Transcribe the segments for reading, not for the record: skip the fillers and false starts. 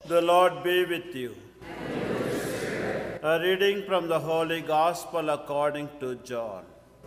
The Lord be with you. A reading from the Holy Gospel according to John.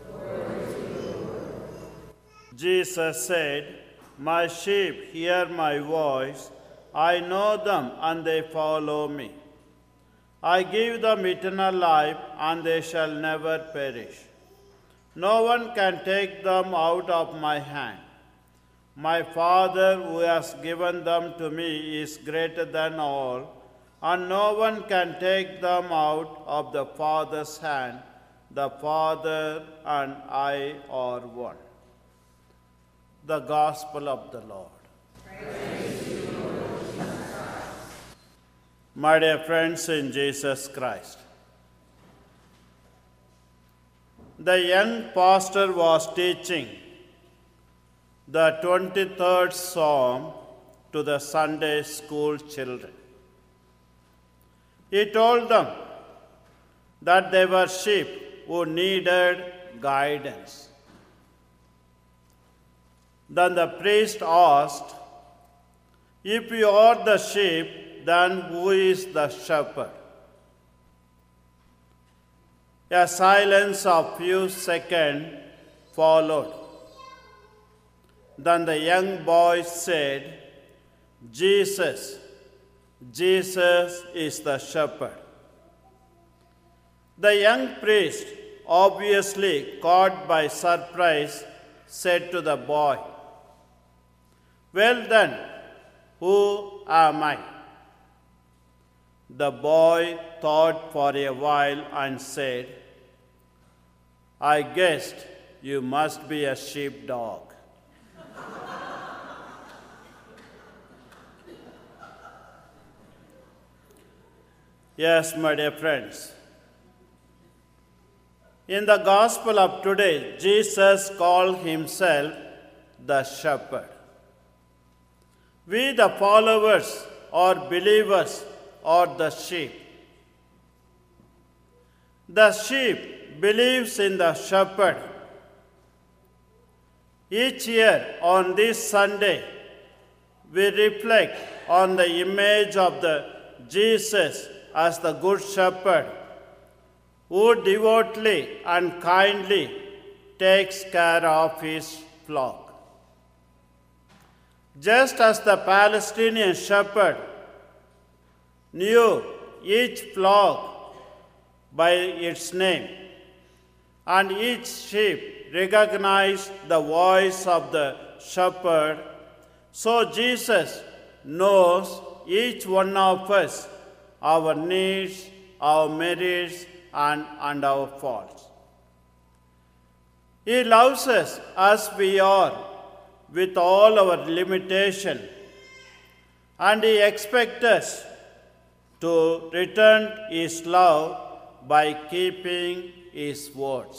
Jesus said, "My sheep hear my voice. I know them and they follow me. I give them eternal life and they shall never perish. No one can take them out of my hand. My Father who has given them to me is greater than all, and no one can take them out of the Father's hand. The Father and I are one." The Gospel of the Lord. My dear friends in Jesus Christ, the young pastor was teaching the 23rd Psalm to the Sunday school children. He told them that they were sheep who needed guidance. Then the priest asked, "If you are the sheep, then who is the shepherd?" A silence of few seconds followed. Then the young boy said, Jesus is the shepherd." The young priest, obviously caught by surprise, said to the boy, "Well then, who am I?" The boy thought for a while and said, "I guessed you must be a sheepdog." Yes, my dear friends, in the Gospel of today, Jesus called himself the shepherd. We, the followers or believers, are the sheep. The sheep believes in the shepherd. Each year on this Sunday, we reflect on the image of the Jesus as the Good Shepherd, who devotedly and kindly takes care of his flock. Just as the Palestinian shepherd knew each flock by its name, and each sheep recognized the voice of the shepherd, so Jesus knows each one of us, our needs, our merits, and our faults. He loves us as we are, with all our limitation, and he expects us to return his love by keeping his words.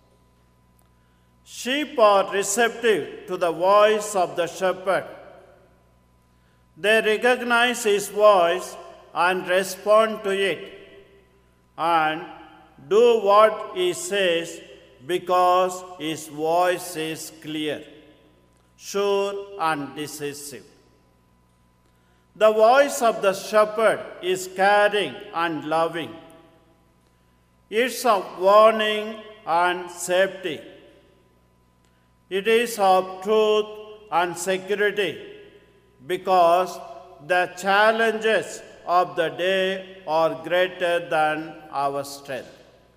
Sheep are receptive to the voice of the shepherd. They recognize his voice and respond to it, and do what he says because his voice is clear, sure, and decisive. The voice of the shepherd is caring and loving. It's of warning and safety. It is of truth and security, because the challenges of the day are greater than our strength.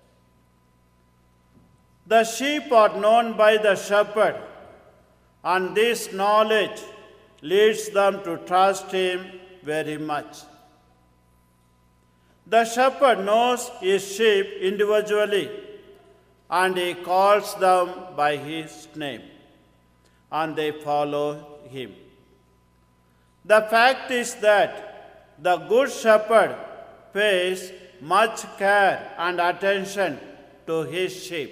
The sheep are known by the shepherd, and this knowledge leads them to trust him very much. The shepherd knows his sheep individually, and he calls them by his name, and they follow him. The fact is that the Good Shepherd pays much care and attention to his sheep.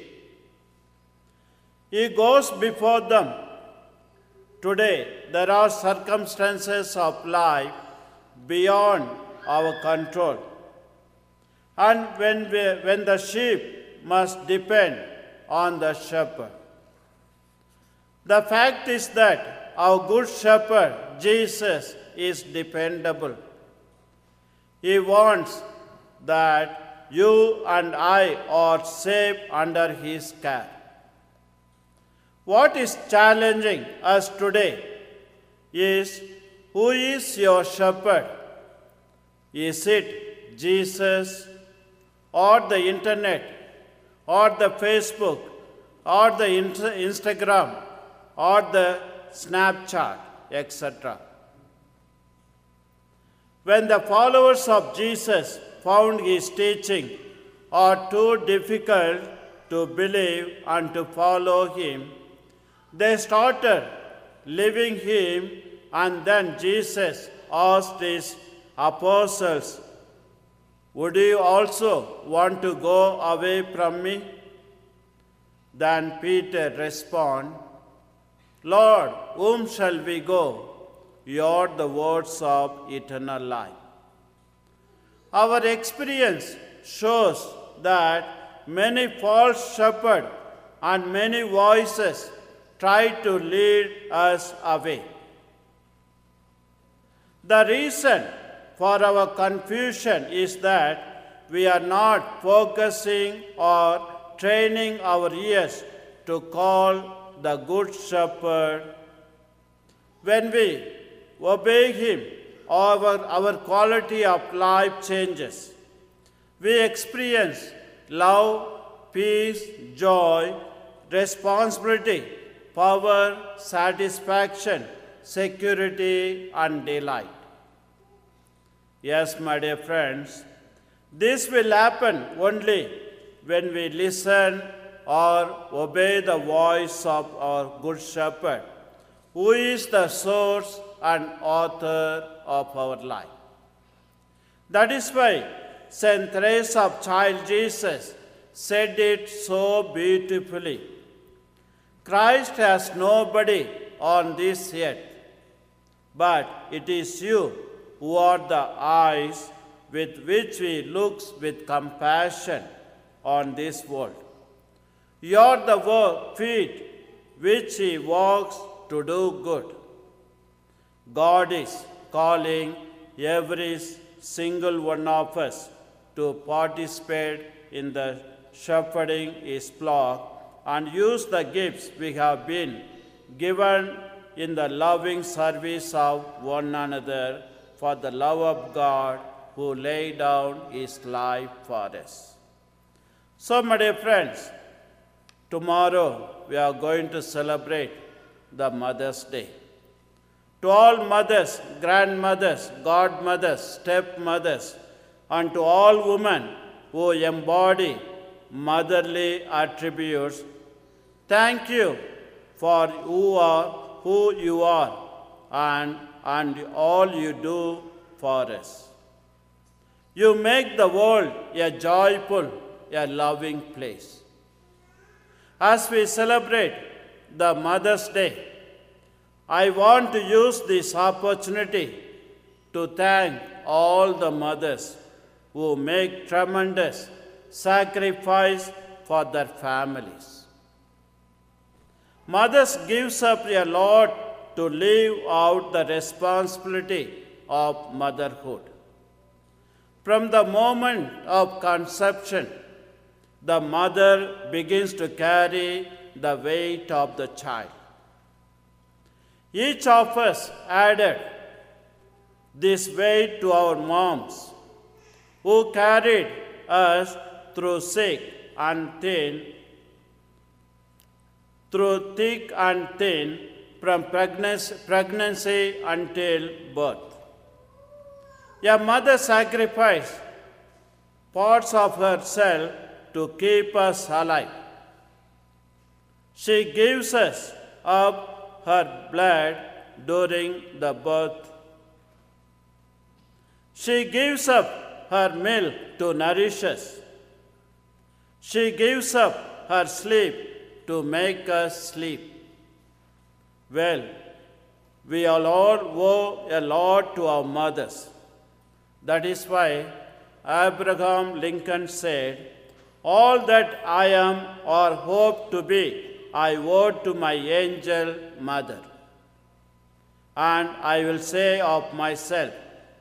He goes before them. Today, there are circumstances of life beyond our control, and when the sheep must depend on the shepherd. The fact is that our Good Shepherd, Jesus, is dependable. He wants that you and I are safe under His care. What is challenging us today is, who is your shepherd? Is it Jesus, or the internet, or the Facebook, or the Instagram, or the Snapchat, etc.? When the followers of Jesus found His teaching are too difficult to believe and to follow Him, they started leaving Him, and then Jesus asked His apostles, "Would you also want to go away from me?" Then Peter responded, "Lord, whom shall we go? You are the words of eternal life." Our experience shows that many false shepherds and many voices try to lead us away. The reason for our confusion is that we are not focusing or training our ears to call the Good Shepherd. When we obey Him, our quality of life changes. We experience love, peace, joy, responsibility, power, satisfaction, security, and delight. Yes, my dear friends, this will happen only when we listen or obey the voice of our Good Shepherd, who is the source and author of our life. That is why Saint Teresa of Child Jesus said it so beautifully. Christ has nobody on this earth, but it is you who are the eyes with which He looks with compassion on this world. You are the feet which He walks to do good. God is calling every single one of us to participate in the shepherding His flock and use the gifts we have been given in the loving service of one another for the love of God who laid down His life for us. So, my dear friends, tomorrow we are going to celebrate the Mother's Day. To all mothers, grandmothers, godmothers, stepmothers, and to all women who embody motherly attributes, thank you for who you are and all you do for us. You make the world a joyful, a loving place. As we celebrate the Mother's Day, I want to use this opportunity to thank all the mothers who make tremendous sacrifice for their families. Mothers gives up a lot to live out the responsibility of motherhood. From the moment of conception, the mother begins to carry the weight of the child. Each of us added this weight to our moms, who carried us through thick and thin, from pregnancy until birth. A mother sacrificed parts of herself to keep us alive. She gives us up her blood during the birth. She gives up her milk to nourish us. She gives up her sleep to make us sleep. Well, we all owe a lot to our mothers. That is why Abraham Lincoln said, "All that I am or hope to be, I owe to my angel mother. And I will say of myself,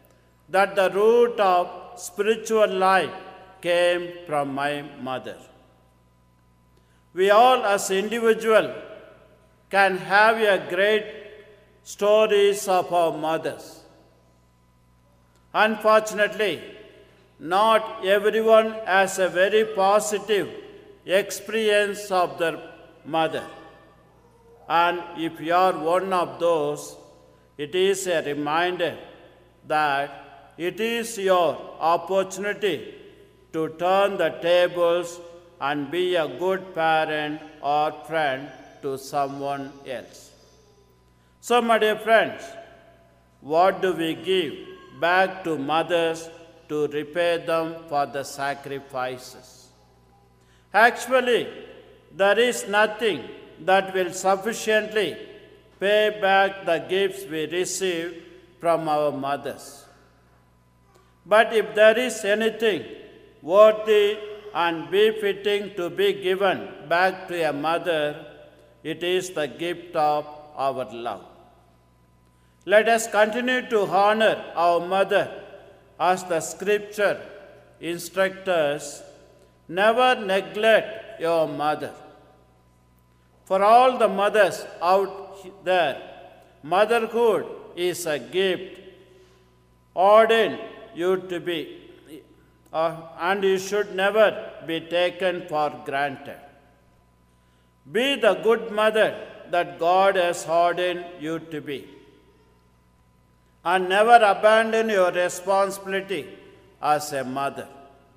that the root of spiritual life came from my mother. We all as individuals can have a great stories of our mothers. Unfortunately, not everyone has a very positive experience of their mother. And if you are one of those, it is a reminder that it is your opportunity to turn the tables and be a good parent or friend to someone else. So, my dear friends, what do we give back to mothers to repay them for the sacrifices? Actually, there is nothing that will sufficiently pay back the gifts we receive from our mothers. But if there is anything worthy and befitting to be given back to a mother, it is the gift of our love. Let us continue to honor our mother as the scripture instructs us. Never neglect your mother. For all the mothers out there, motherhood is a gift ordained you to be, and you should never be taken for granted. Be the good mother that God has ordained you to be, and never abandon your responsibility as a mother.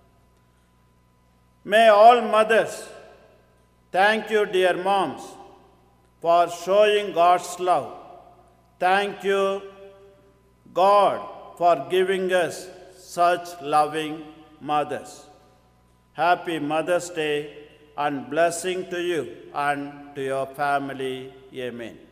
May all mothers thank you, dear moms, for showing God's love. Thank you, God, for giving us such loving mothers. Happy Mother's Day and blessing to you and to your family. Amen.